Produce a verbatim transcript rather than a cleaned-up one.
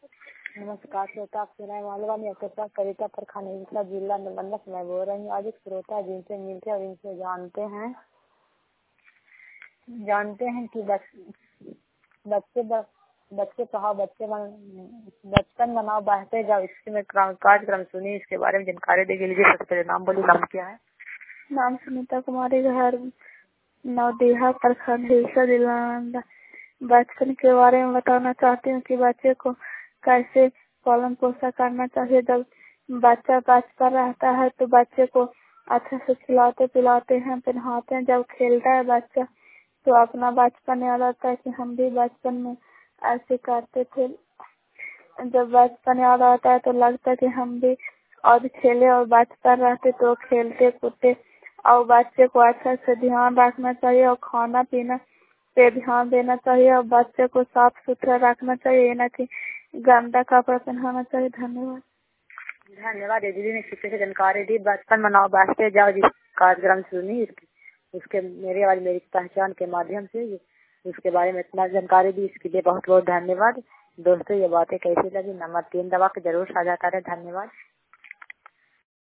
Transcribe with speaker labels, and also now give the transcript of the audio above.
Speaker 1: नमस्कार श्रोता, आप सुनाए मालवा में आपके साथ कविता पर खानेवाला जिला नालंदा से मैं बोल रही हूँ। आज एक श्रोता जिनसे मिलते हैं और इनसे जानते हैं जानते हैं कि बच, बच्चे ब, बच्चे पढ़ाओ बच्चे बचपन बनाओ बढ़ते जाओ, इसके में कार्यक्रम सुनिए, इसके बारे में जानकारी देगी। लीजिए सबसे पहले नाम बोलिए, नाम क्या है?
Speaker 2: नाम सुनीता कुमारी, घर नवदेहा प्रखंड हिस्सा जिला नालंदा। बचपन के बारे में बताना चाहती हूँ कि बच्चे को कैसे पालन पोषण करना चाहिए। जब बच्चा बचपन रहता है तो बच्चे को अच्छे से खिलाते पिलाते हैं, पहनाते हैं। जब खेलता है बच्चा तो अपना बचपन याद आता है कि हम भी बचपन में ऐसे करते थे। जब बचपन याद आता है तो लगता है कि हम भी और खेले और बचपन रहते तो खेलते कूदते। और बच्चे को अच्छा से ध्यान रखना चाहिए और खाना पीना पे ध्यान देना चाहिए और बच्चे को साफ सुथरा रखना चाहिए, न कि गंदा कपड़ा पहनाना चाहिए। धन्यवाद।
Speaker 1: धन्यवाद दीदी ने किसी से जानकारी दी। बचपन मनाओ बढ़ते जाओ जिस कार्यक्रम सुनी, उसके मेरी आवाज मेरी पहचान के माध्यम से उसके बारे में इतना जानकारी दी, इसके लिए बहुत बहुत धन्यवाद। दोस्तों ये बातें कैसी लगी नंबर तीन दबा के जरूर साझा करें। धन्यवाद।